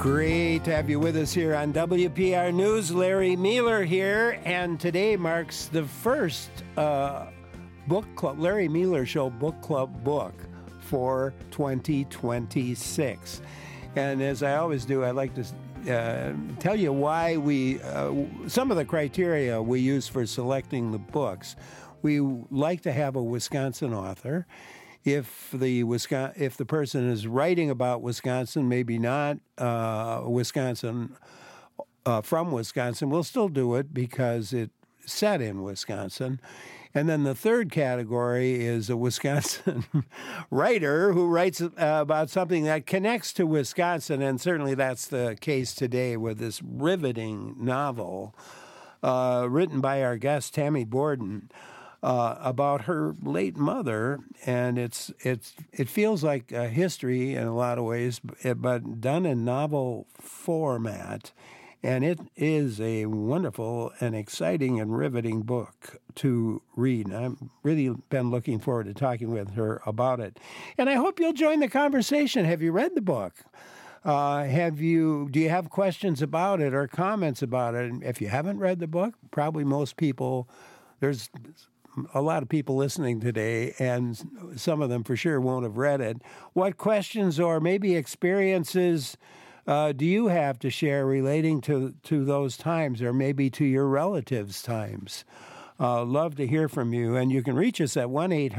Great to have you with us here on WPR News. Larry Mealer here, and today marks the first book club, Larry Mealer Show book club book for 2026. And as I always do, I like to tell you why we, some of the criteria we use for selecting the books. We like to have a Wisconsin author. If the person is writing about Wisconsin, maybe not Wisconsin from Wisconsin, we'll still do it because it's set in Wisconsin. And then the third category is a Wisconsin writer who writes about something that connects to Wisconsin, and certainly that's the case today with this riveting novel written by our guest Tammy Borden. About her late mother, and it feels like a history in a lot of ways, but done in novel format, and it is a wonderful and exciting and riveting book to read. And I've really been looking forward to talking with her about it, and I hope you'll join the conversation. Have you read the book? Do you have questions about it or comments about it? And if you haven't read the book, probably most people, there's a lot of people listening today, and some of them for sure won't have read it. What questions or maybe experiences do you have to share relating to those times, or maybe to your relatives' times? Love to hear from you, and you can reach us at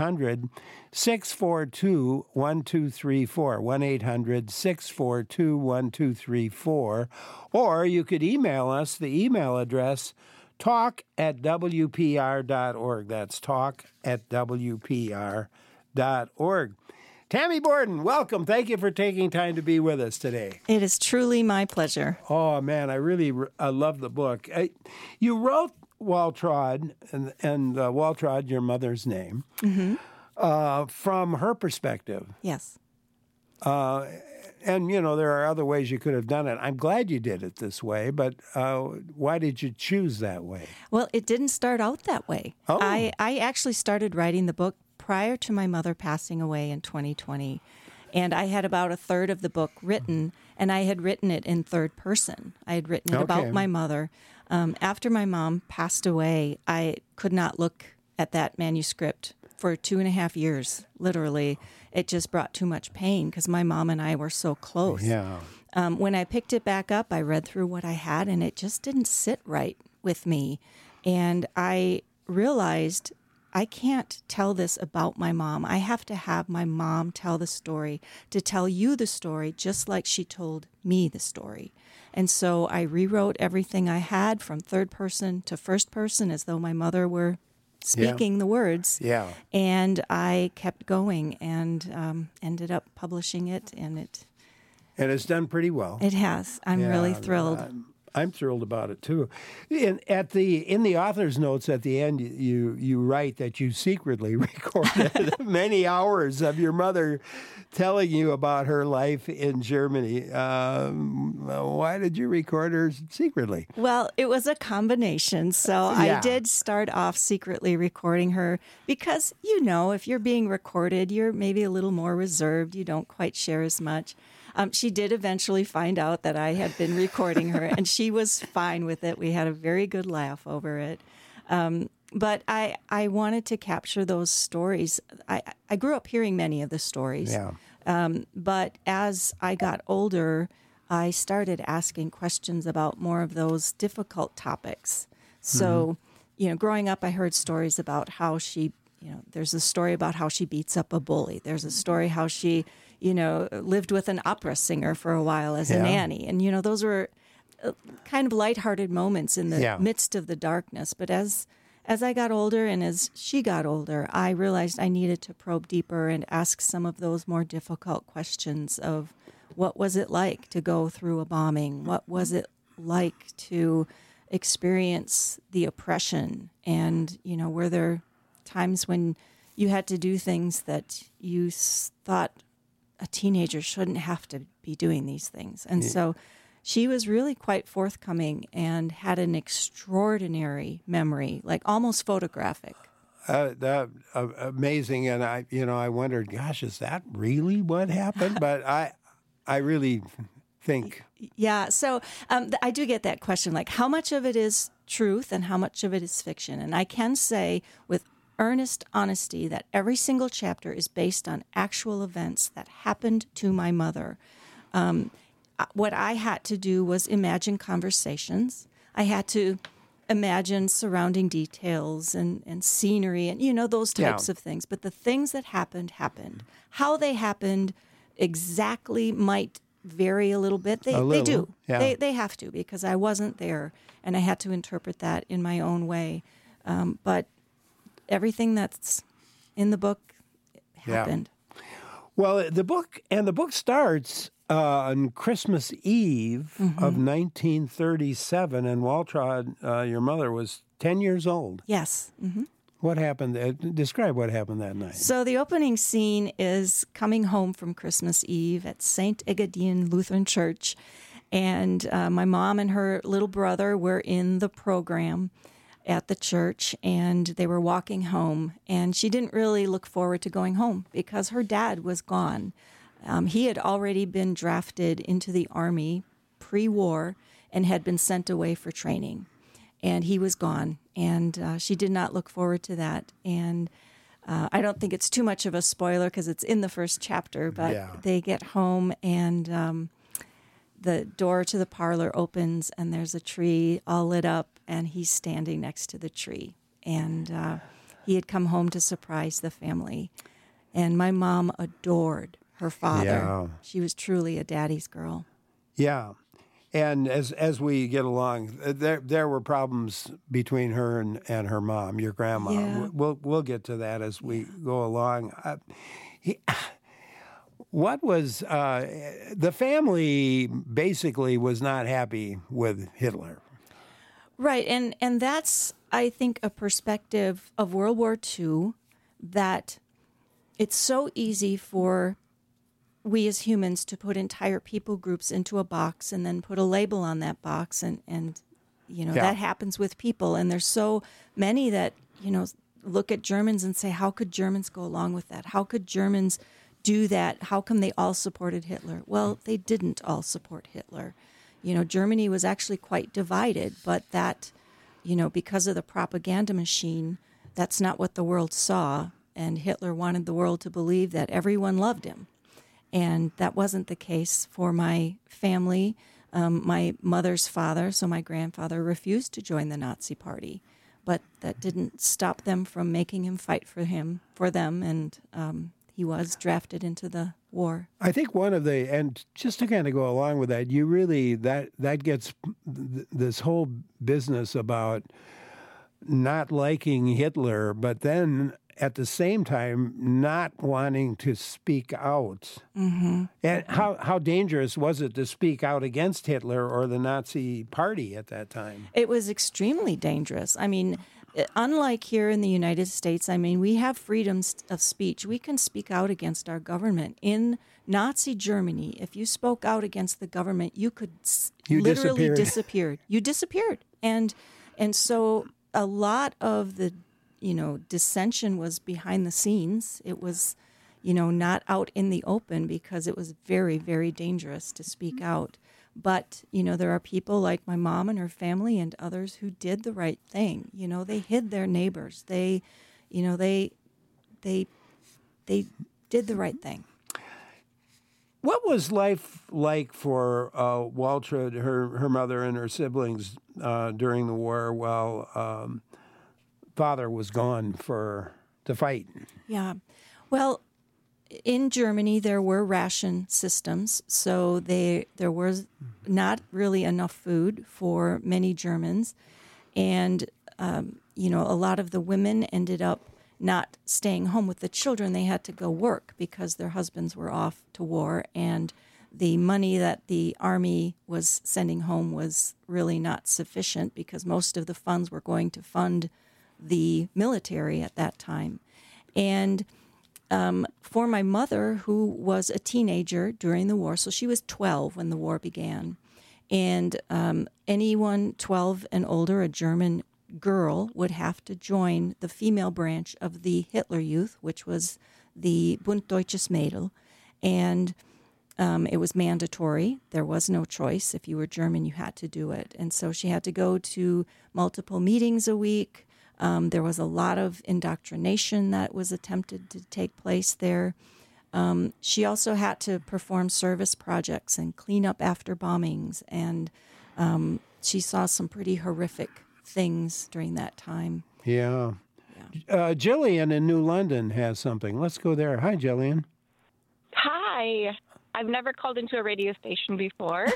1-800-642-1234, 1-800-642-1234, or you could email us. The email address, talk@wpr.org. That's talk@wpr.org. Tammy Borden, welcome. Thank you for taking time to be with us today. It is truly my pleasure. Oh, man, I really love the book. You wrote Waltraud, and Waltraud, your mother's name, from her perspective. Yes. And, you know, there are other ways you could have done it. I'm glad you did it this way, but why did you choose that way? Well, it didn't start out that way. Oh. I actually started writing the book prior to my mother passing away in 2020. And I had about a third of the book written, and I had written it in third person. I had written it about my mother. After my mom passed away, I could not look at that manuscript for 2.5 years, literally. It just brought too much pain because my mom and I were so close. Yeah. When I picked it back up, I read through what I had, and it just didn't sit right with me. And I realized I can't tell this about my mom. I have to have my mom tell the story, to tell you the story just like she told me the story. And so I rewrote everything I had from third person to first person as though my mother were speaking the words. Yeah. And I kept going and ended up publishing it, and And it's done pretty well. it has. I'm really thrilled. I'm thrilled about it too. In the author's notes at the end, you write that you secretly recorded many hours of your mother telling you about her life in Germany. Why did you record her secretly? Well, it was a combination. So I did start off secretly recording her because, you know, if you're being recorded, you're maybe a little more reserved. You don't quite share as much. She did eventually find out that I had been recording her, and she was fine with it. We had a very good laugh over it. But I wanted to capture those stories. I grew up hearing many of the stories. Yeah. But as I got older, I started asking questions about more of those difficult topics. So, you know, growing up, I heard stories about how she, you know, there's a story about how she beats up a bully. There's a story how she, you know, lived with an opera singer for a while as a nanny. And, you know, those were kind of lighthearted moments in the midst of the darkness. But as I got older and as she got older, I realized I needed to probe deeper and ask some of those more difficult questions of what was it like to go through a bombing? What was it like to experience the oppression? And, you know, were there times when you had to do things that you thought a teenager shouldn't have to be doing these things? And so she was really quite forthcoming and had an extraordinary memory, like almost photographic. Amazing, and I wondered, gosh, is that really what happened? But I really think? Yeah, so I do get that question, like how much of it is truth and how much of it is fiction? And I can say with earnest honesty that every single chapter is based on actual events that happened to my mother. What I had to do was imagine conversations. I had to imagine surrounding details and scenery and, those types of things. But the things that happened. How they happened exactly might vary a little bit. They do. Yeah. They have to, because I wasn't there and I had to interpret that in my own way. But everything that's in the book happened. Yeah. Well, the book starts on Christmas Eve of 1937, and Waltraud, your mother, was 10 years old. Yes. Mm-hmm. What happened? Describe what happened that night. So the opening scene is coming home from Christmas Eve at St. Egidien Lutheran Church, and my mom and her little brother were in the program at the church, and they were walking home, and she didn't really look forward to going home because her dad was gone. He had already been drafted into the Army pre-war and had been sent away for training. And he was gone, and she did not look forward to that. And I don't think it's too much of a spoiler because it's in the first chapter, but they get home, and the door to the parlor opens, and there's a tree all lit up, and he's standing next to the tree. And he had come home to surprise the family. And my mom adored her father. Yeah. She was truly a daddy's girl. Yeah. And as we get along, there were problems between her and her mom, your grandma. Yeah. We'll get to that as we go along. What was the family basically was not happy with Hitler. Right, and that's, I think, a perspective of World War II that it's so easy for we as humans to put entire people groups into a box and then put a label on that box, and that happens with people. And there's so many that, look at Germans and say, how could Germans go along with that? How could Germans do that? How come they all supported Hitler? Well, they didn't all support Hitler. Germany was actually quite divided, but that, because of the propaganda machine, that's not what the world saw. And Hitler wanted the world to believe that everyone loved him. And that wasn't the case for my family. My mother's father, so my grandfather, refused to join the Nazi Party. But that didn't stop them from making him fight for them, and he was drafted into the war. I think and just to kind of go along with that, you really, that gets this whole business about not liking Hitler, but then at the same time not wanting to speak out. Mm-hmm. And how dangerous was it to speak out against Hitler or the Nazi Party at that time? It was extremely dangerous. I mean, unlike here in the United States, we have freedoms of speech. We can speak out against our government. In Nazi Germany, if you spoke out against the government, you could literally disappear. You disappeared. And so a lot of the dissension was behind the scenes. It was, not out in the open because it was very, very dangerous to speak out. But, there are people like my mom and her family and others who did the right thing. They hid their neighbors. They did the right thing. What was life like for Waltraud, her mother and her siblings during the war while father was gone to fight? Yeah. Well, in Germany, there were ration systems, so there was not really enough food for many Germans. And, a lot of the women ended up not staying home with the children. They had to go work because their husbands were off to war, and the money that the Army was sending home was really not sufficient because most of the funds were going to fund the military at that time. And for my mother, who was a teenager during the war, so she was 12 when the war began, and anyone 12 and older, a German girl, would have to join the female branch of the Hitler Youth, which was the Bund Deutsches Mädel. And It was mandatory. There was no choice. If you were German, you had to do it. And so she had to go to multiple meetings a week. There was a lot of indoctrination that was attempted to take place there. She also had to perform service projects and clean up after bombings. And she saw some pretty horrific things during that time. Yeah. Jillian in New London has something. Let's go there. Hi, Jillian. Hi. I've never called into a radio station before,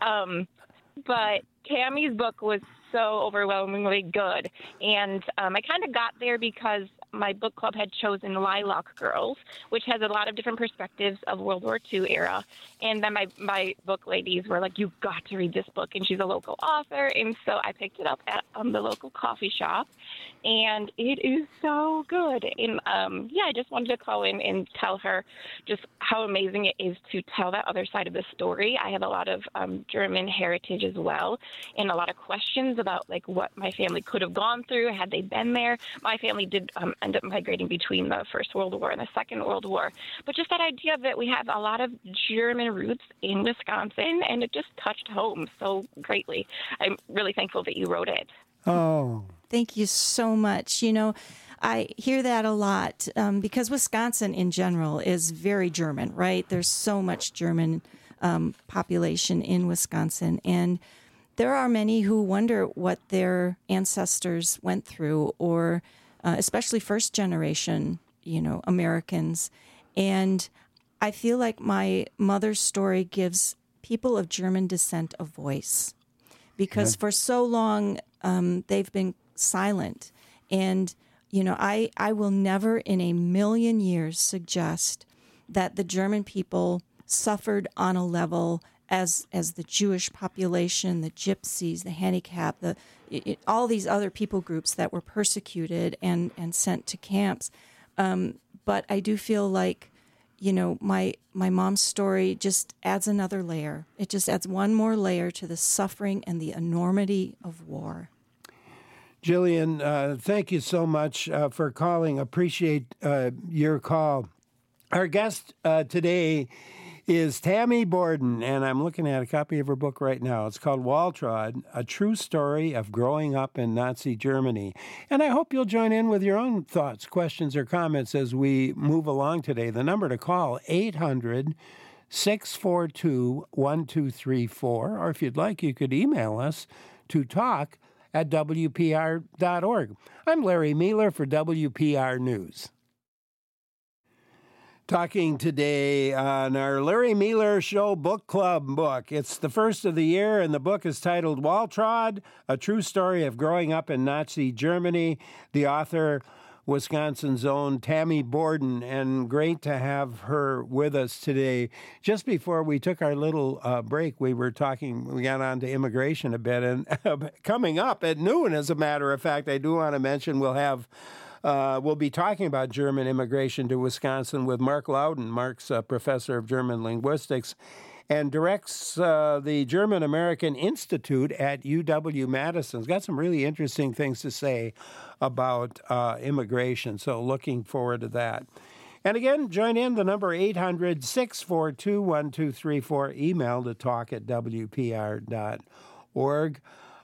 but Tammy's book was so overwhelmingly good. And I kind of got there because my book club had chosen Lilac Girls, which has a lot of different perspectives of World War II era. And then my book ladies were like, you've got to read this book. And she's a local author. And so I picked it up at the local coffee shop. And it is so good. And I just wanted to call in and tell her just how amazing it is to tell that other side of the story. I have a lot of German heritage as well, and a lot of questions about like what my family could have gone through had they been there. My family did end up migrating between the First World War and the Second World War. But just that idea that we have a lot of German roots in Wisconsin, and it just touched home so greatly. I'm really thankful that you wrote it. Oh, thank you so much. I hear that a lot because Wisconsin in general is very German, right? There's so much German population in Wisconsin. And there are many who wonder what their ancestors went through, or especially first generation, Americans. And I feel like my mother's story gives people of German descent a voice, because for so long they've been silent. And, I will never in a million years suggest that the German people suffered on a level as the Jewish population, the Gypsies, the handicapped, all these other people groups that were persecuted and sent to camps. But I do feel like, my mom's story just adds another layer. It just adds one more layer to the suffering and the enormity of war. Jillian, thank you so much for calling. Appreciate your call. Our guest today is Tammy Borden, and I'm looking at a copy of her book right now. It's called Waltraud, A True Story of Growing Up in Nazi Germany. And I hope you'll join in with your own thoughts, questions, or comments as we move along today. The number to call, 800-642-1234, or if you'd like, you could email us to talk@wpr.org. I'm Larry Mealer for WPR News. Talking today on our Larry Mealer Show Book Club book. It's the first of the year, and the book is titled Waltraud, A True Story of Growing Up in Nazi Germany. The author, Wisconsin's own Tammy Borden, and great to have her with us today. Just before we took our little break, we got on to immigration a bit, and coming up at noon, as a matter of fact, I do want to mention we'll be talking about German immigration to Wisconsin with Mark Loudon. Mark's a professor of German linguistics and directs the German American Institute at UW-Madison. He's got some really interesting things to say about immigration, so looking forward to that. And again, join in. The number 800-642-1234, email to talk@wpr.org.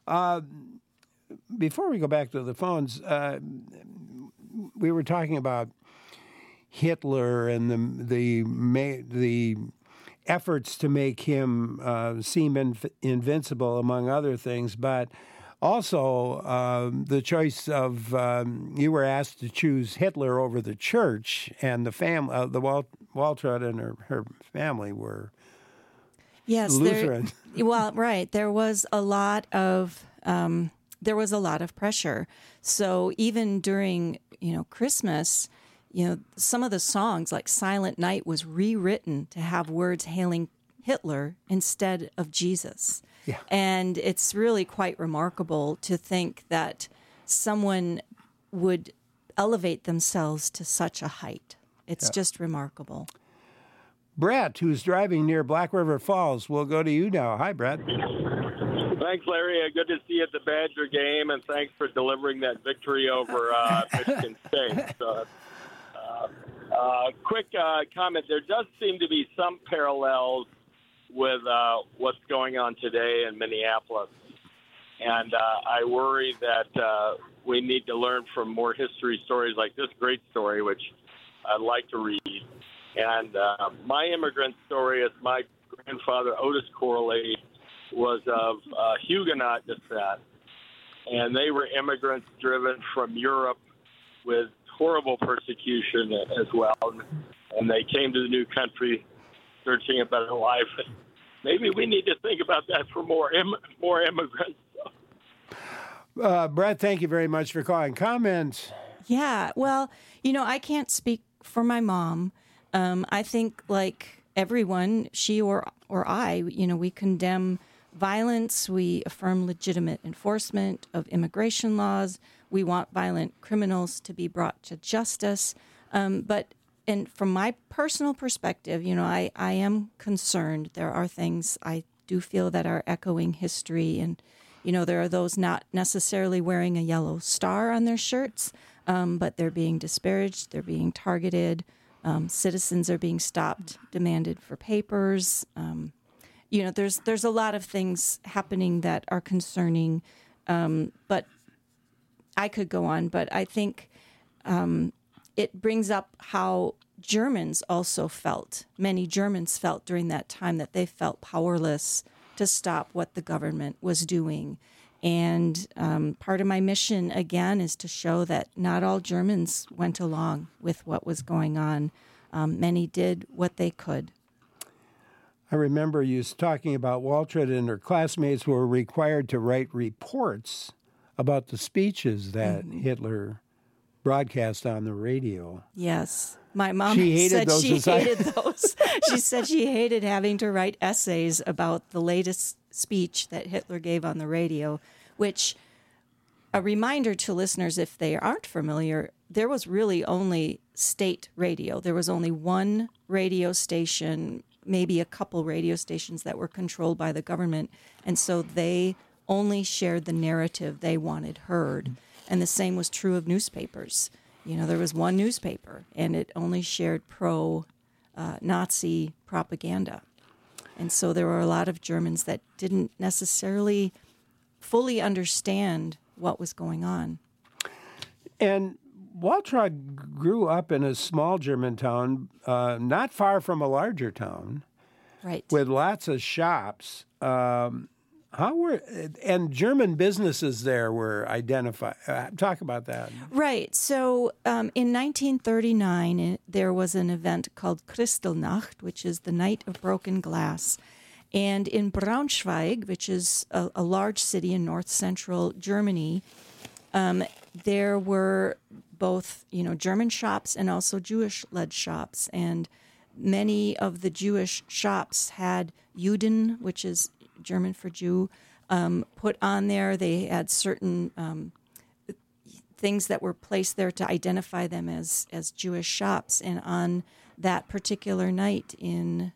Before we go back to the phones, we were talking about Hitler and the efforts to make him seem invincible, among other things, but also the choice of you were asked to choose Hitler over the church, and the Waltraud and her family were Lutheran. Right. There was a lot of pressure. So even during Christmas, some of the songs like Silent Night was rewritten to have words hailing Hitler instead of Jesus. Yeah. And it's really quite remarkable to think that someone would elevate themselves to such a height. It's just remarkable. Brett, who's driving near Black River Falls, we'll go to you now. Hi, Brett. Thanks, Larry. Good to see you at the Badger game, and thanks for delivering that victory over Michigan State. So, Quick comment. There does seem to be some parallels with what's going on today in Minneapolis. And I worry that we need to learn from more history stories like this great story, which I'd like to read. And my immigrant story is my grandfather, Otis Corley, was of Huguenot descent. And they were immigrants driven from Europe with horrible persecution as well. And they came to the new country searching a better life. Maybe we need to think about that for more immigrants. Brett, thank you very much for calling. Comments? Yeah, well, I can't speak for my mom. I think, like everyone, she or I, we condemn violence. We affirm legitimate enforcement of immigration laws. We want violent criminals to be brought to justice. But from my personal perspective, I am concerned. There are things I do feel that are echoing history. And, there are those not necessarily wearing a yellow star on their shirts, but they're being disparaged. They're being targeted. Citizens are being stopped, demanded for papers. There's a lot of things happening that are concerning, but I could go on. But I think it brings up how Germans also felt. Many Germans felt during that time that they felt powerless to stop what the government was doing. And part of my mission, again, is to show that not all Germans went along with what was going on. Many did what they could. I remember you talking about Waltraud and her classmates were required to write reports about the speeches that Hitler broadcast on the radio. Yes. My mom She said hated she hated those. She said she hated having to write essays about the latest speech that Hitler gave on the radio, which, a reminder to listeners if they aren't familiar, there was really only state radio. There was only one radio station, maybe a couple radio stations that were controlled by the government. And so they only shared the narrative they wanted heard. And the same was true of newspapers. There was one newspaper, and it only shared pro-Nazi propaganda. And so there were a lot of Germans that didn't necessarily fully understand what was going on. And Waltraud grew up in a small German town, not far from a larger town, Right. with lots of shops. And German businesses there were identified. Talk about that. Right. So in 1939, there was an event called Kristallnacht, which is the Night of Broken Glass. And in Braunschweig, which is a large city in north-central Germany, there were both, German shops and also Jewish-led shops. And many of the Jewish shops had Juden, which is German for Jew, put on there. They had certain things that were placed there to identify them as Jewish shops. And on that particular night in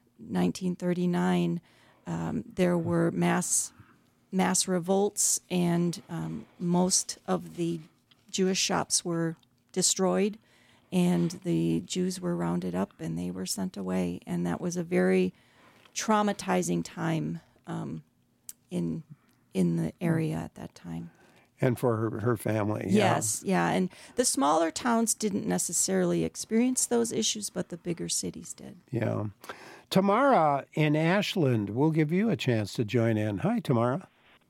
1939, there were mass revolts, and most of the Jewish shops were destroyed, and the Jews were rounded up and they were sent away. And that was a very traumatizing time in the area at that time. And for her family. Yes, yeah. And the smaller towns didn't necessarily experience those issues, but the bigger cities did. Yeah. Tamara in Ashland, we'll give you a chance to join in. Hi, Tamara.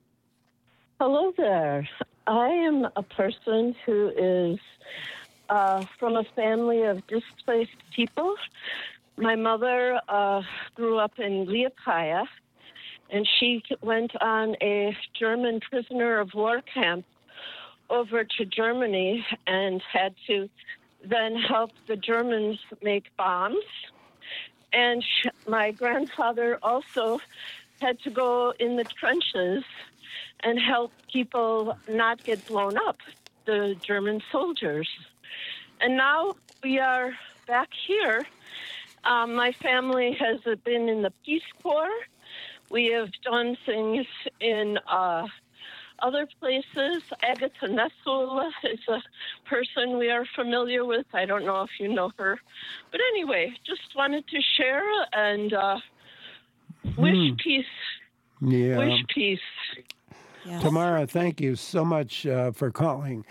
Hello there. I am a person who is from a family of displaced people. My mother grew up in Liepaja, and she went on a German prisoner of war camp over to Germany and had to then help the Germans make bombs. And my grandfather also had to go in the trenches and help people not get blown up, the German soldiers. And now we are back here. My family has been in the Peace Corps. We have done things in other places. Agatha Nessel is a person we are familiar with. I don't know if you know her. But anyway, just wanted to share and wish peace. Yeah. Wish peace. Yes. Tamara, thank you so much for calling.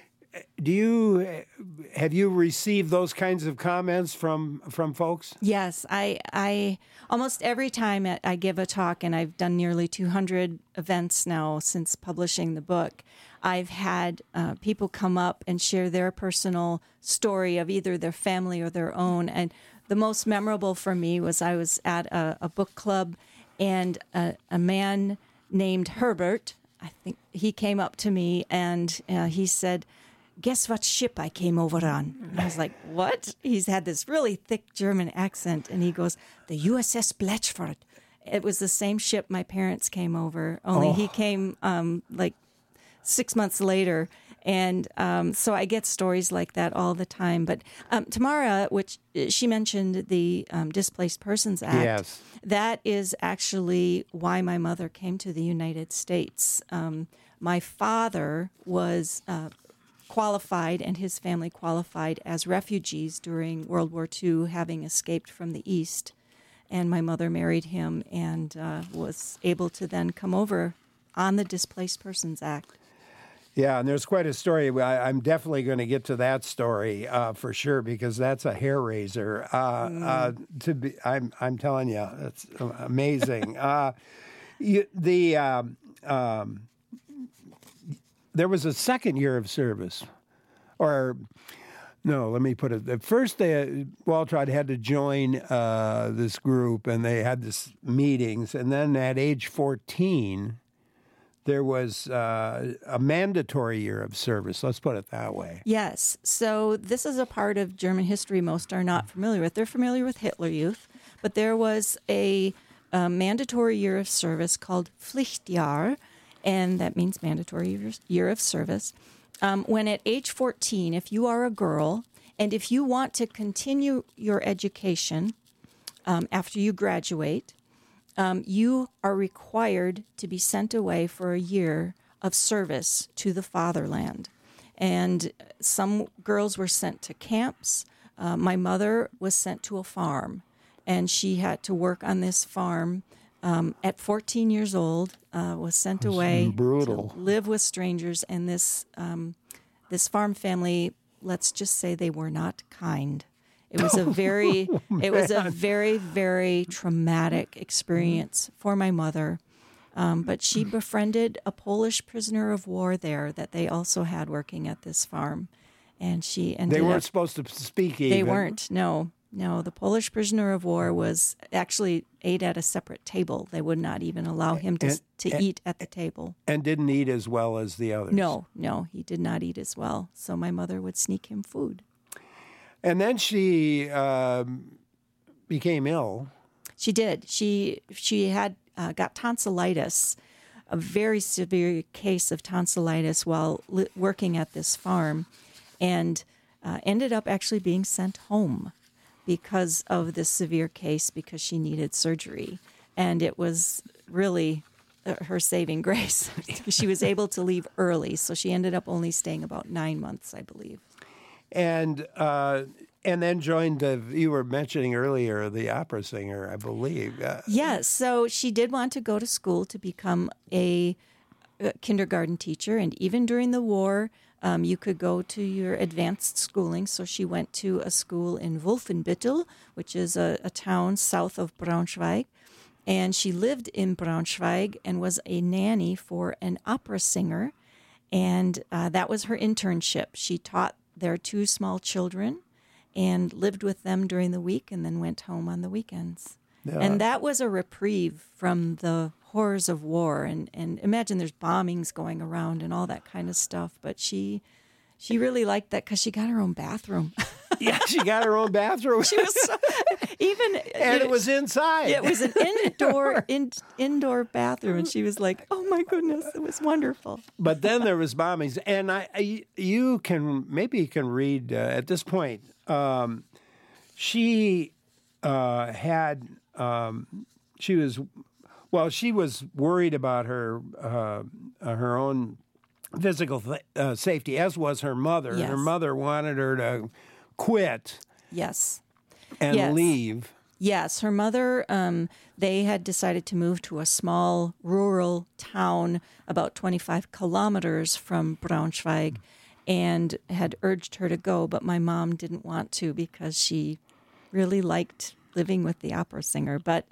Have you received those kinds of comments from folks? Yes, I almost every time I give a talk, and I've done nearly 200 events now since publishing the book, I've had people come up and share their personal story of either their family or their own. And the most memorable for me was I was at a book club, and a man named Herbert, I think he came up to me and he said, "Guess what ship I came over on?" And I was like, "What?" He's had this really thick German accent, and he goes, "The USS Blatchford." It was the same ship my parents came over, only he came like 6 months later. And so I get stories like that all the time. But Tamara, which she mentioned the Displaced Persons Act, Yes. that is actually why my mother came to the United States. My father was qualified, and his family qualified as refugees during World War II, having escaped from the East. And my mother married him and was able to then come over on the Displaced Persons Act. Yeah, and there's quite a story. I'm definitely going to get to that story for sure, because that's a hair raiser. I'm telling you, it's amazing. There was a second year of service, or no, let me put it. At first, Waltraud had to join this group, and they had this meetings, and then at age 14. There was a mandatory year of service. Let's put it that way. Yes. So this is a part of German history most are not familiar with. They're familiar with Hitler Youth, but there was a mandatory year of service called Pflichtjahr, and that means mandatory year of service. When at age 14, if you are a girl, and if you want to continue your education after you graduate, you are required to be sent away for a year of service to the fatherland. And some girls were sent to camps. My mother was sent to a farm, and she had to work on this farm at 14 years old, was sent away brutal. to live with strangers. And this farm family, let's just say they were not kind. It was a very, very traumatic experience for my mother. But she befriended a Polish prisoner of war there that they also had working at this farm, and she ended. They weren't supposed to speak even. They weren't. No. The Polish prisoner of war was actually ate at a separate table. They would not even allow him to eat at the table. And didn't eat as well as the others. No, he did not eat as well. So my mother would sneak him food. And then she became ill. She did. She had got tonsillitis, a very severe case of tonsillitis while working at this farm, and ended up actually being sent home because of this severe case, because she needed surgery. And it was really her saving grace. She was able to leave early, so she ended up only staying about 9 months, I believe. And then joined you were mentioning earlier, the opera singer, I believe. Yes, so she did want to go to school to become a kindergarten teacher, and even during the war, you could go to your advanced schooling. So she went to a school in Wolfenbüttel, which is a town south of Braunschweig, and she lived in Braunschweig and was a nanny for an opera singer, and that was her internship. She taught their 2 small children and lived with them during the week and then went home on the weekends. Yeah. And that was a reprieve from the horrors of war. And imagine there's bombings going around and all that kind of stuff. But she really liked that because she got her own bathroom. Yeah, she got her own bathroom. She was it was inside. It was an indoor bathroom, and she was like, "Oh my goodness, it was wonderful." But then there was bombings, and you can read at this point. She was Well, she was worried about her own physical safety, as was her mother. Yes. Her mother wanted her to quit Yes. and Yes. leave. Yes, her mother, they had decided to move to a small rural town about 25 kilometers from Braunschweig and had urged her to go, but my mom didn't want to because she really liked living with the opera singer. But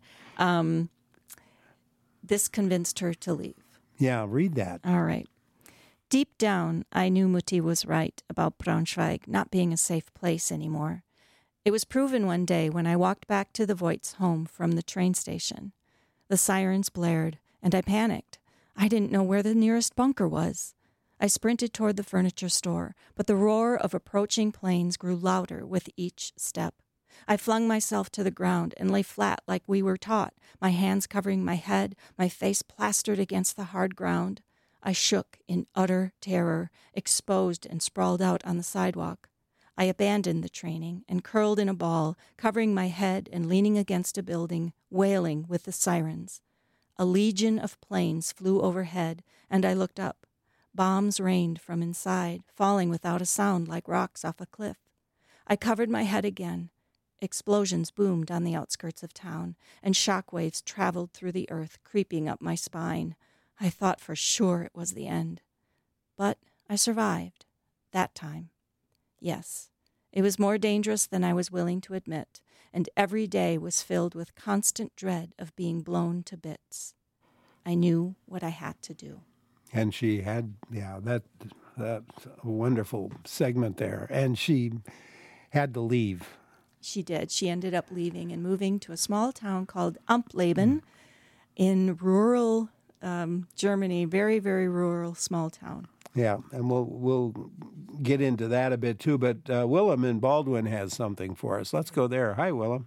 this convinced her to leave. Yeah, read that. All right. Deep down, I knew Mutti was right about Braunschweig not being a safe place anymore. It was proven one day when I walked back to the Voigts' home from the train station. The sirens blared, and I panicked. I didn't know where the nearest bunker was. I sprinted toward the furniture store, but the roar of approaching planes grew louder with each step. I flung myself to the ground and lay flat like we were taught, my hands covering my head, my face plastered against the hard ground. I shook in utter terror, exposed and sprawled out on the sidewalk. I abandoned the training and curled in a ball, covering my head and leaning against a building, wailing with the sirens. A legion of planes flew overhead, and I looked up. Bombs rained from inside, falling without a sound like rocks off a cliff. I covered my head again. Explosions boomed on the outskirts of town, and shock waves traveled through the earth, creeping up my spine. I thought for sure it was the end. But I survived. That time. Yes, it was more dangerous than I was willing to admit, and every day was filled with constant dread of being blown to bits. I knew what I had to do. And she had, that's a wonderful segment there. And she had to leave. She did. She ended up leaving and moving to a small town called Ampleben in rural Germany, very, very rural, small town. Yeah, and we'll get into that a bit too. But Willem in Baldwin has something for us. Let's go there. Hi, Willem.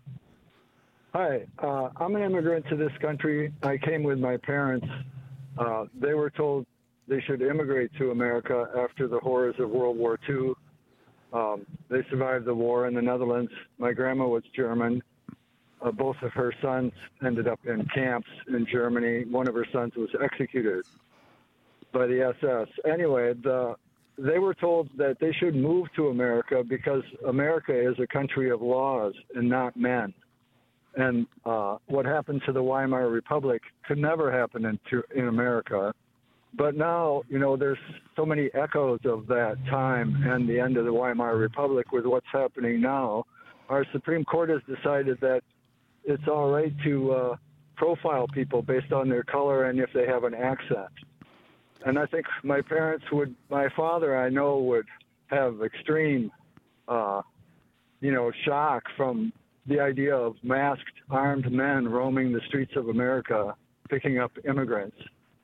Hi, I'm an immigrant to this country. I came with my parents. They were told they should immigrate to America after the horrors of World War II. They survived the war in the Netherlands. My grandma was German. Both of her sons ended up in camps in Germany. One of her sons was executed by the SS. Anyway, they were told that they should move to America because America is a country of laws and not men. And what happened to the Weimar Republic could never happen in America. But now, there's so many echoes of that time and the end of the Weimar Republic with what's happening now. Our Supreme Court has decided that it's all right to profile people based on their color and if they have an accent. And I think my father, I know, would have extreme, shock from the idea of masked, armed men roaming the streets of America, picking up immigrants.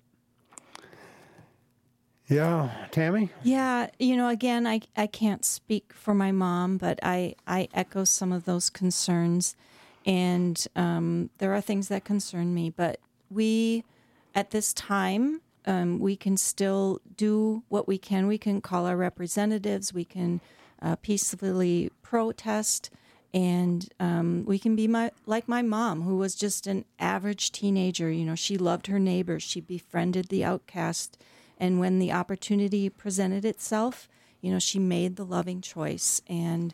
Yeah, Tammy? Yeah, again, I can't speak for my mom, but I echo some of those concerns. And there are things that concern me. But we, at this time, we can still do what we can. We can call our representatives. We can peacefully protest. And we can be like my mom, who was just an average teenager. She loved her neighbors. She befriended the outcast. And when the opportunity presented itself, she made the loving choice. And,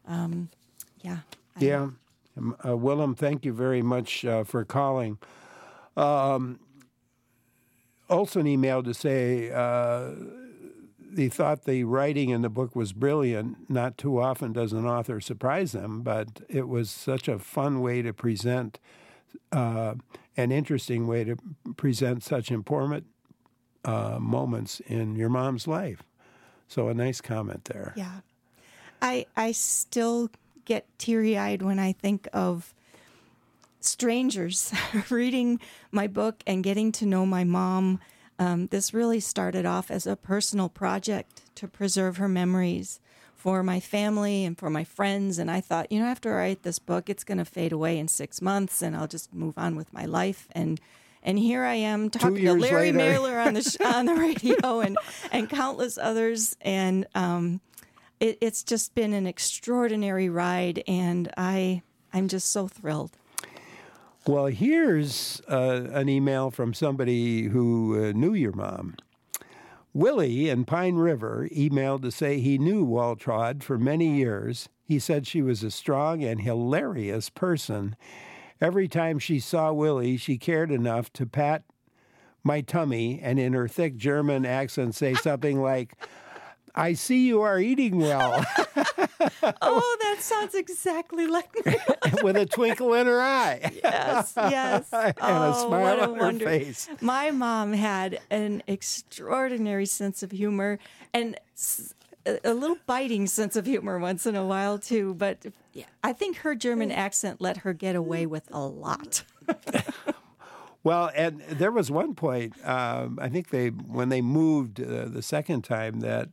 Willem, thank you very much for calling. Olson emailed to say he thought the writing in the book was brilliant. Not too often does an author surprise them, but it was such a fun way to present, an interesting way to present such important moments in your mom's life. So a nice comment there. Yeah. I still get teary-eyed when I think of strangers reading my book and getting to know my mom. This really started off as a personal project to preserve her memories for my family and for my friends. And I thought, after I write this book, it's going to fade away in 6 months and I'll just move on with my life. And here I am talking to Larry Mailer on the radio and countless others. And it's just been an extraordinary ride. And I'm just so thrilled. Well, here's an email from somebody who knew your mom. Willie in Pine River emailed to say he knew Waltraud for many years. He said she was a strong and hilarious person. Every time she saw Willie, she cared enough to pat my tummy and in her thick German accent say something like, I see you are eating well. Oh, that sounds exactly like me. With a twinkle in her eye. Yes, yes. And a smile on her face. My mom had an extraordinary sense of humor and a little biting sense of humor once in a while, too. But I think her German accent let her get away with a lot. Well, and there was one point, I think when they moved the second time, that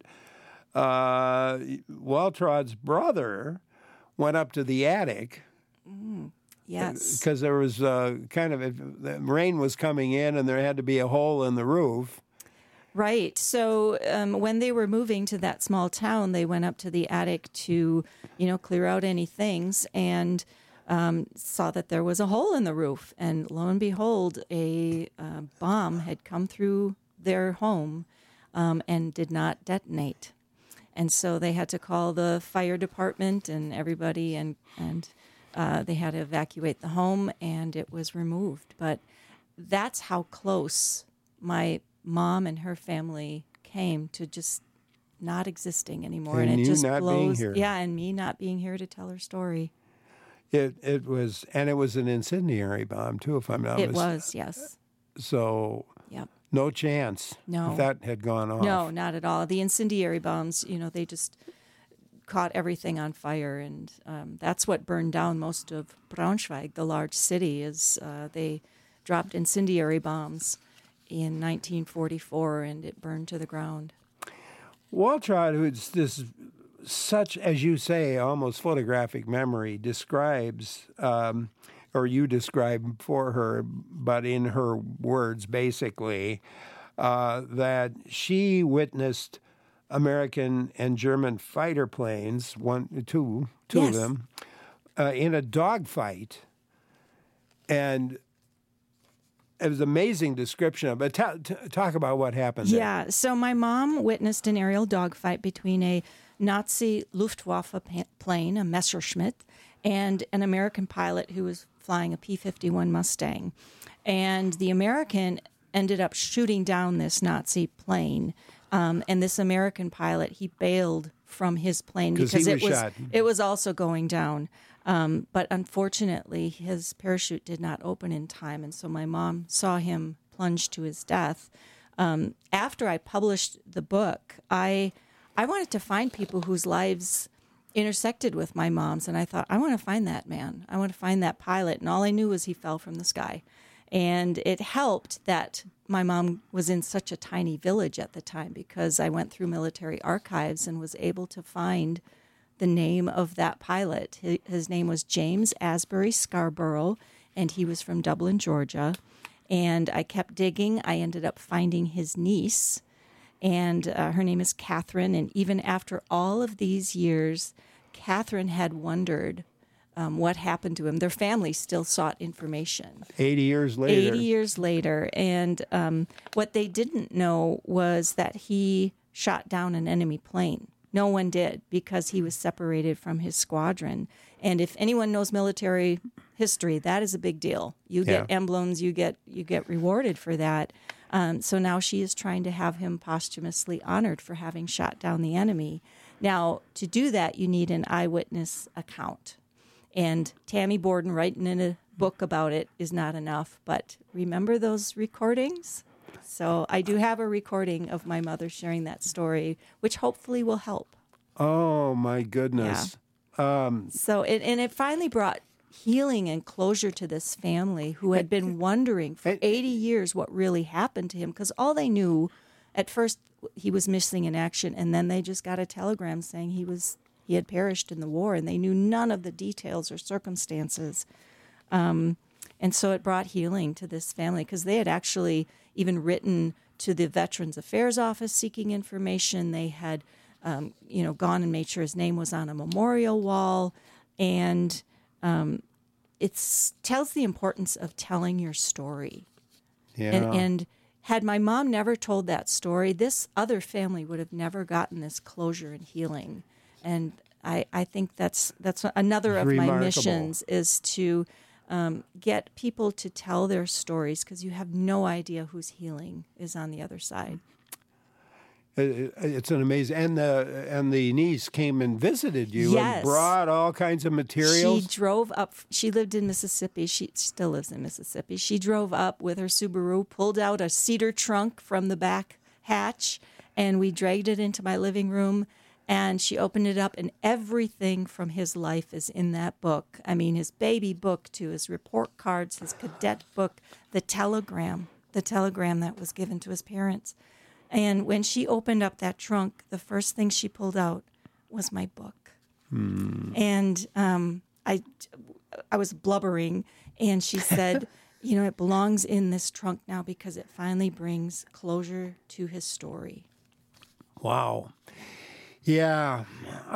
Waltraud's brother went up to the attic. Yes. Because there was the rain was coming in and there had to be a hole in the roof. Right. So when they were moving to that small town, they went up to the attic to, clear out any things and saw that there was a hole in the roof. And lo and behold, a bomb had come through their home and did not detonate. And so they had to call the fire department and everybody, and they had to evacuate the home, and it was removed. But that's how close my mom and her family came to just not existing anymore. And it you just not blows. being here. Yeah, and me not being here to tell her story. It was an incendiary bomb too, if I'm not mistaken. It was, yes. So Yep. no chance if that had gone off. No, not at all. The incendiary bombs, they just caught everything on fire, and that's what burned down most of Braunschweig, the large city. Is they dropped incendiary bombs in 1944, and it burned to the ground. Waltraud, who's this such, as you say, almost photographic memory, describes, or you describe for her, but in her words, basically, that she witnessed American and German fighter planes, two Yes. of them, in a dogfight, and it was an amazing description of it. Talk about what happened there. Yeah, so my mom witnessed an aerial dogfight between a Nazi Luftwaffe plane, a Messerschmitt, and an American pilot who was flying a P-51 Mustang. And the American ended up shooting down this Nazi plane. And this American pilot, he bailed from his plane because it was also going down. But unfortunately, his parachute did not open in time, and so my mom saw him plunge to his death. After I published the book, I wanted to find people whose lives intersected with my mom's, and I thought, I want to find that man. I want to find that pilot, and all I knew was he fell from the sky. And it helped that my mom was in such a tiny village at the time, because I went through military archives and was able to find the name of that pilot. His name was James Asbury Scarborough, and he was from Dublin, Georgia. And I kept digging. I ended up finding his niece, and her name is Catherine. And even after all of these years, Catherine had wondered what happened to him. Their family still sought information. 80 years later. 80 years later. And what they didn't know was that he shot down an enemy plane. No one did, because he was separated from his squadron. And if anyone knows military history, that is a big deal. You get emblems, you get rewarded for that. So now she is trying to have him posthumously honored for having shot down the enemy. Now, to do that, you need an eyewitness account. And Tammy Borden writing in a book about it is not enough. But remember those recordings? So I do have a recording of my mother sharing that story, which hopefully will help. Oh, my goodness. Yeah. So it finally brought healing and closure to this family who had been wondering for 80 years what really happened to him, because all they knew at first, he was missing in action, and then they just got a telegram saying he had perished in the war, and they knew none of the details or circumstances. And so it brought healing to this family, because they had actually even written to the Veterans Affairs Office seeking information. They had, gone and made sure his name was on a memorial wall, and it tells the importance of telling your story. Yeah. And had my mom never told that story, this other family would have never gotten this closure and healing. And I think that's another of my missions is to get people to tell their stories, because you have no idea whose healing is on the other side. It's an amazing, and the niece came and visited you and brought all kinds of materials. She drove up. She lived in Mississippi. She still lives in Mississippi. She drove up with her Subaru, pulled out a cedar trunk from the back hatch, and we dragged it into my living room. And she opened it up, and everything from his life is in that book. I mean, his baby book to his report cards, his cadet book, the telegram that was given to his parents. And when she opened up that trunk, the first thing she pulled out was my book. And I was blubbering, and she said, it belongs in this trunk now because it finally brings closure to his story. Wow. Yeah,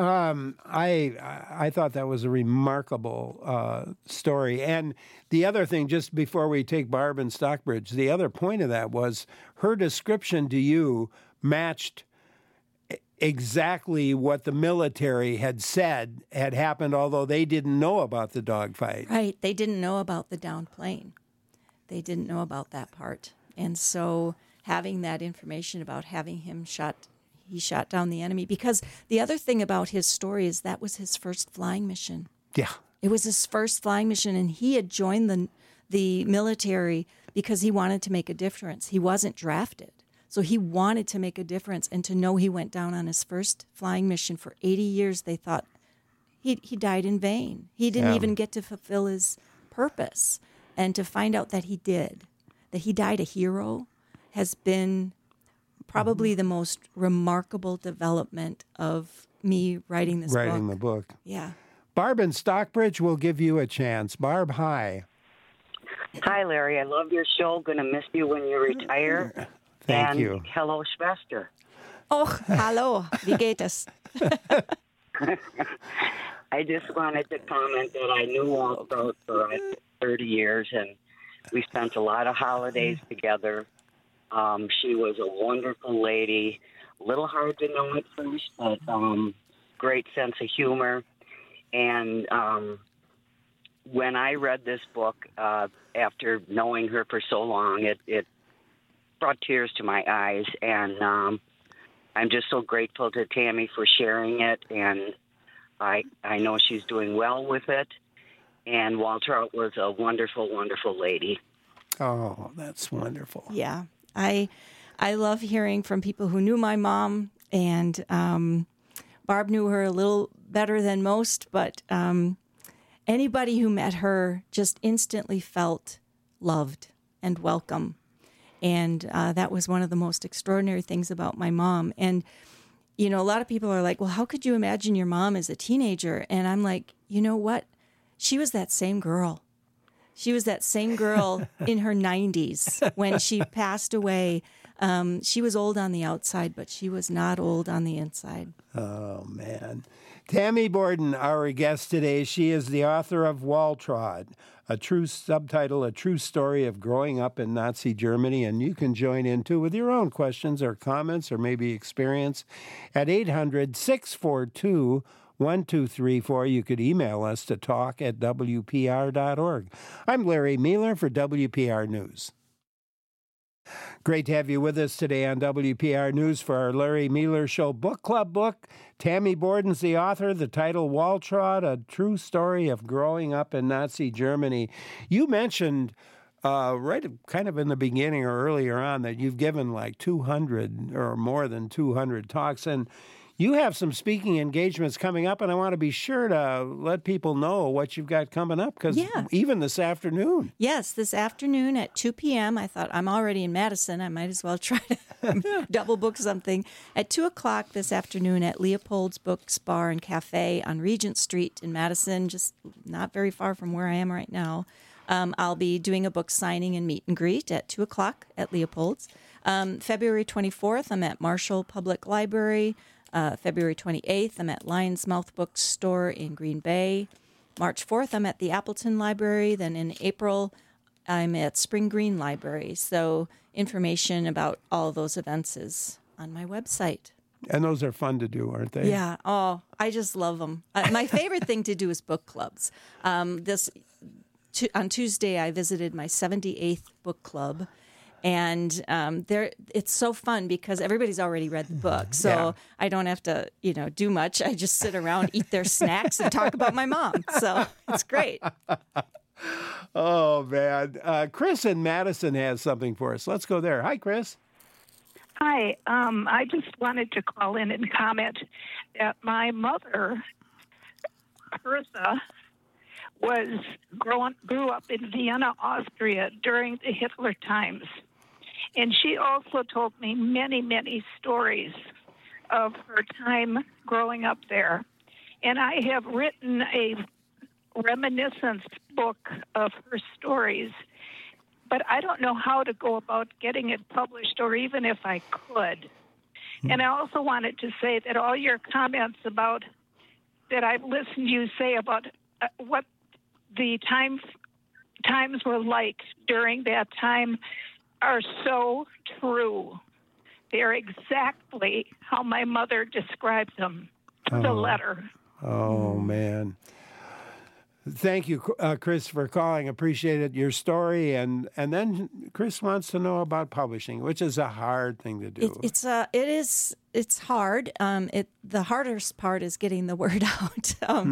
I thought that was a remarkable story. And the other thing, just before we take Barb and Stockbridge, the other point of that was her description to you matched exactly what the military had said had happened, although they didn't know about the dogfight. Right, they didn't know about the downed plane. They didn't know about that part. And so having that information about having him he shot down the enemy, because the other thing about his story is that was his first flying mission. Yeah. It was his first flying mission, and he had joined the military because he wanted to make a difference. He wasn't drafted. So he wanted to make a difference, and to know he went down on his first flying mission for 80 years, they thought he died in vain. He didn't even get to fulfill his purpose. And to find out that he did, that he died a hero, has been probably the most remarkable development of me writing this book. Writing the book. Yeah. Barb in Stockbridge will give you a chance. Barb, hi. Hi, Larry. I love your show. Going to miss you when you retire. Thank you. Hello, Schwester. Oh, hallo. Wie geht es? I just wanted to comment that I knew Waltraud for 30 years, and we spent a lot of holidays together. She was a wonderful lady, a little hard to know at first, but great sense of humor. And when I read this book, after knowing her for so long, it brought tears to my eyes. And I'm just so grateful to Tammy for sharing it. And I know she's doing well with it. And Waltraud was a wonderful, wonderful lady. Oh, that's wonderful. Yeah. I love hearing from people who knew my mom, and Barb knew her a little better than most, but anybody who met her just instantly felt loved and welcome. And that was one of the most extraordinary things about my mom. And, a lot of people are like, well, how could you imagine your mom as a teenager? And I'm like, you know what? She was that same girl. She was that same girl in her 90s when she passed away. She was old on the outside, but she was not old on the inside. Oh, man. Tammy Borden, our guest today, she is the author of Waltraud, a true story of growing up in Nazi Germany. And you can join in, too, with your own questions or comments or maybe experience at 800-642-1234. You could email us to talk@wpr.org. I'm Larry Mehler for WPR News. Great to have you with us today on WPR News for our Larry Mehler Show Book Club book. Tammy Borden's the author, the title Waltraud, a true story of growing up in Nazi Germany. You mentioned right kind of in the beginning or earlier on that you've given like 200 or more than 200 talks, and you have some speaking engagements coming up, and I want to be sure to let people know what you've got coming up, because even this afternoon. Yes, this afternoon at 2 p.m. I thought, I'm already in Madison. I might as well try to double book something. At 2 o'clock this afternoon at Leopold's Books Bar and Cafe on Regent Street in Madison, just not very far from where I am right now. I'll be doing a book signing and meet and greet at 2 o'clock at Leopold's. February 24th, I'm at Marshall Public Library. February 28th, I'm at Lion's Mouth Bookstore in Green Bay. March 4th, I'm at the Appleton Library. Then in April, I'm at Spring Green Library. So information about all those events is on my website. And those are fun to do, aren't they? Yeah. Oh, I just love them. My favorite thing to do is book clubs. On Tuesday, I visited my 78th book club. And it's so fun because everybody's already read the book. So I don't have to, do much. I just sit around, eat their snacks, and talk about my mom. So it's great. Oh, man. Chris in Madison has something for us. Let's go there. Hi, Chris. Hi. I just wanted to call in and comment that my mother, Bertha, grew up in Vienna, Austria during the Hitler times. And she also told me many, many stories of her time growing up there. And I have written a reminiscence book of her stories, but I don't know how to go about getting it published, or even if I could. And I also wanted to say that all your comments about that I've listened to you say about what the times were like during that time are so true. They're exactly how my mother described them to the letter. Oh, man. Thank you, Chris, for calling. Appreciate your story. And then Chris wants to know about publishing, which is a hard thing to do. It's hard. The hardest part is getting the word out.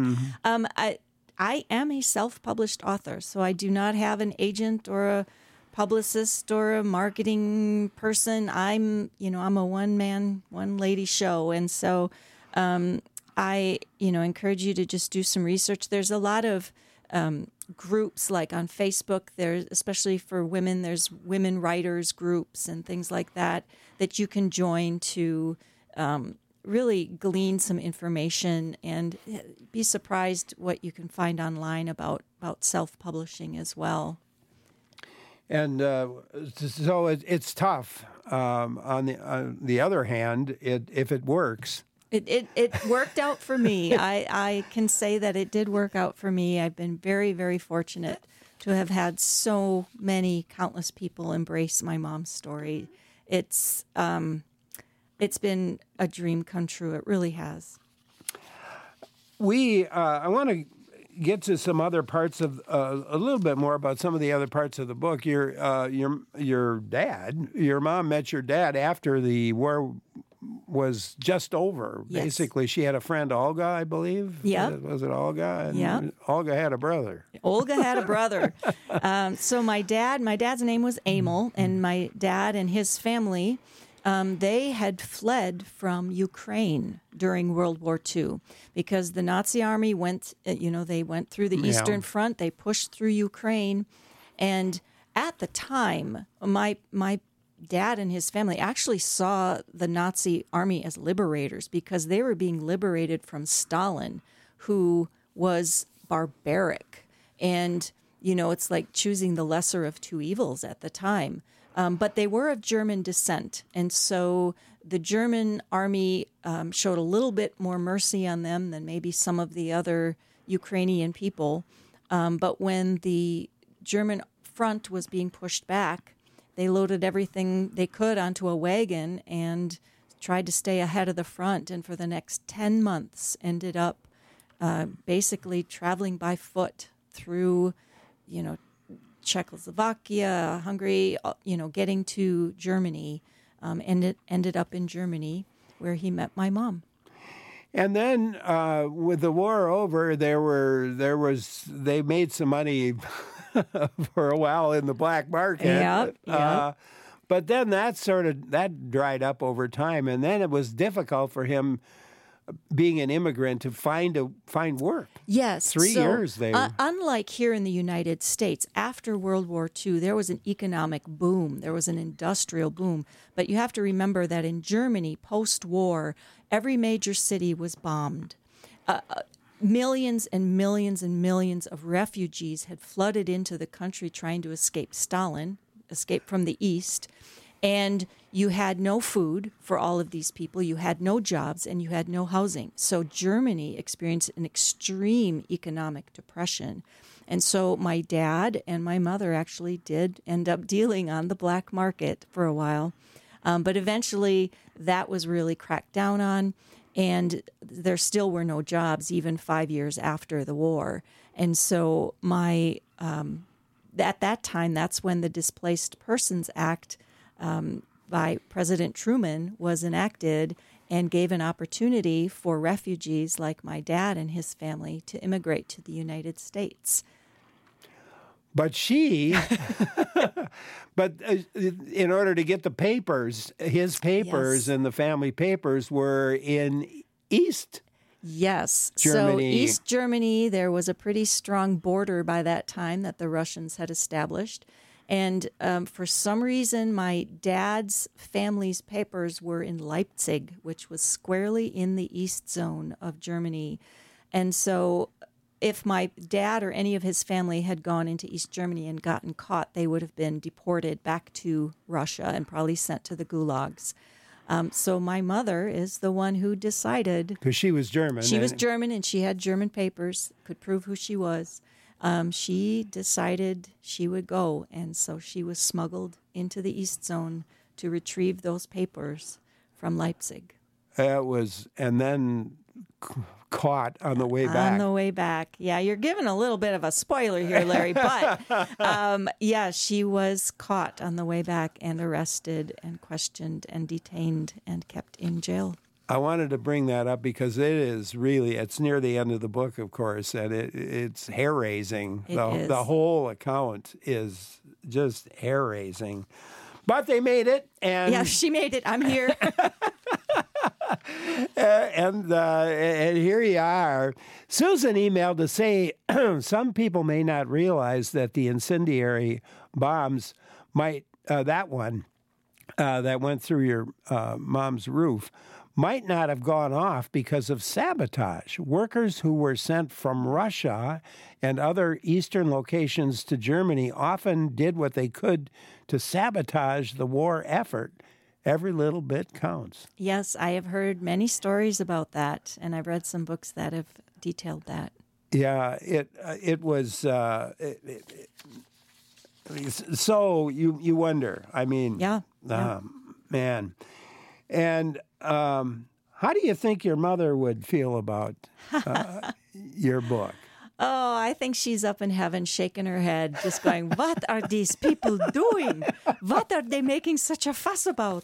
I am a self-published author, so I do not have an agent or a publicist or a marketing person. I'm a one-man, one-lady show, and so I encourage you to just do some research. There's a lot of groups, like on Facebook. There's, especially for women, there's women writers groups and things like that you can join to really glean some information, and be surprised what you can find online about self-publishing as well. And so it's tough. On the other hand, if it works. It worked out for me. I can say that it did work out for me. I've been very, very fortunate to have had so many countless people embrace my mom's story. It's been a dream come true. It really has. I want to get to some other parts of a little bit more about some of the other parts of the book. Your mom met your dad after the war was just over. Yes. Basically, she had a friend, Olga, I believe. Yeah. Was it Olga? And yeah. Olga had a brother. Olga had a brother. So my dad's name was Emil, and my dad and his family, they had fled from Ukraine during World War II because the Nazi army went through the Eastern Front. They pushed through Ukraine. And at the time, my dad and his family actually saw the Nazi army as liberators because they were being liberated from Stalin, who was barbaric. And, it's like choosing the lesser of two evils at the time. But they were of German descent. And so the German army showed a little bit more mercy on them than maybe some of the other Ukrainian people. But when the German front was being pushed back, they loaded everything they could onto a wagon and tried to stay ahead of the front. And for the next 10 months ended up basically traveling by foot through, Czechoslovakia, Hungary, getting to Germany, and it ended up in Germany where he met my mom. And then with the war over, they made some money for a while in the black market. Yep. But then that dried up over time, and then it was difficult for him, being an immigrant, to find work. Yes. 3 years they unlike here in the United States, after World War II, there was an economic boom. There was an industrial boom. But you have to remember that in Germany, post-war, every major city was bombed. Millions and millions and millions of refugees had flooded into the country trying to escape Stalin, escape from the East. And you had no food for all of these people. You had no jobs and you had no housing. So Germany experienced an extreme economic depression. And so my dad and my mother actually did end up dealing on the black market for a while. But eventually that was really cracked down on. And there still were no jobs even 5 years after the war. And so at that time, that's when the Displaced Persons Act by President Truman was enacted and gave an opportunity for refugees like my dad and his family to immigrate to the United States. But in order to get the papers, his papers and the family papers were in East Yes. Germany. So East Germany, there was a pretty strong border by that time that the Russians had established. And for some reason, my dad's family's papers were in Leipzig, which was squarely in the east zone of Germany. And so if my dad or any of his family had gone into East Germany and gotten caught, they would have been deported back to Russia and probably sent to the gulags. So my mother is the one who decided. Because she was German. She was German and she had German papers, could prove who she was. She decided she would go. And so she was smuggled into the East Zone to retrieve those papers from Leipzig. And then caught on the way back. On the way back. Yeah, you're giving a little bit of a spoiler here, Larry. But, yeah, she was caught on the way back and arrested and questioned and detained and kept in jail. I wanted to bring that up because it's near the end of the book, of course, and it's hair-raising. The whole account is just hair-raising. But they made it. And yeah, she made it. I'm here. And here you are. Susan emailed to say some people may not realize that the incendiary bombs that went through your mom's roof, might not have gone off because of sabotage. Workers who were sent from Russia and other eastern locations to Germany often did what they could to sabotage the war effort. Every little bit counts. Yes, I have heard many stories about that, and I've read some books that have detailed that. Yeah, it was. So you wonder. I mean, yeah. Man, and how do you think your mother would feel about your book? Oh, I think she's up in heaven shaking her head, just going, what are these people doing? What are they making such a fuss about?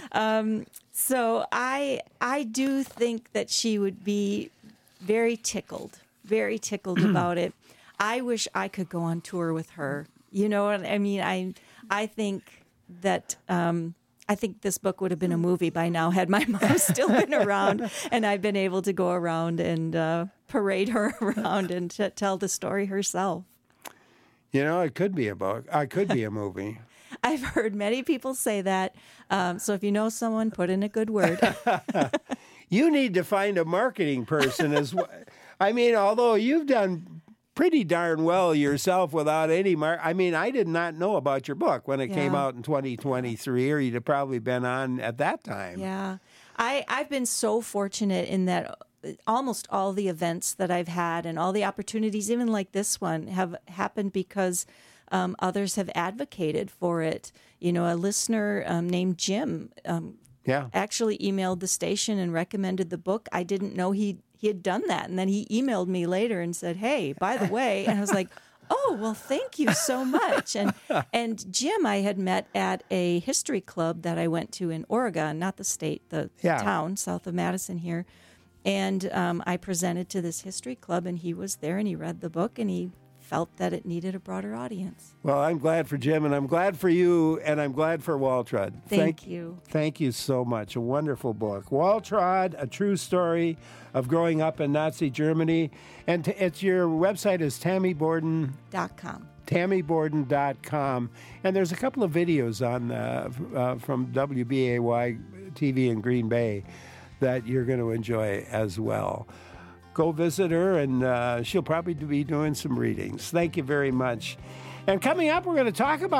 So I do think that she would be very tickled about it. I wish I could go on tour with her. You know what I mean? I think that... I think this book would have been a movie by now had my mom still been around and I'd been able to go around and parade her around and tell the story herself. You know, it could be a book. It could be a movie. I've heard many people say that. So if you know someone, put in a good word. You need to find a marketing person as well. I mean, although you've done pretty darn well yourself without any I did not know about your book when it came out in 2023, or you'd have probably been on at that time. Yeah. I've been so fortunate in that almost all the events that I've had and all the opportunities, even like this one, have happened because others have advocated for it. You know, a listener named Jim actually emailed the station and recommended the book. I didn't know he had done that. And then he emailed me later and said, hey, by the way, and I was like, oh, well, thank you so much. And Jim, I had met at a history club that I went to in Oregon, not the state, the town south of Madison here. And I presented to this history club, and he was there, and he read the book, and he felt that it needed a broader audience. Well, I'm glad for Jim, and I'm glad for you, and I'm glad for Waltraud. Thank you. Thank you so much. A wonderful book. Waltraud, A True Story of Growing Up in Nazi Germany. And it's your website is TammyBorden.com. TammyBorden.com. And there's a couple of videos on from WBAY TV in Green Bay that you're going to enjoy as well. Go visit her, and she'll probably be doing some readings. Thank you very much. And coming up, we're going to talk about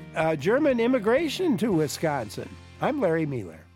German immigration to Wisconsin. I'm Larry Mueller.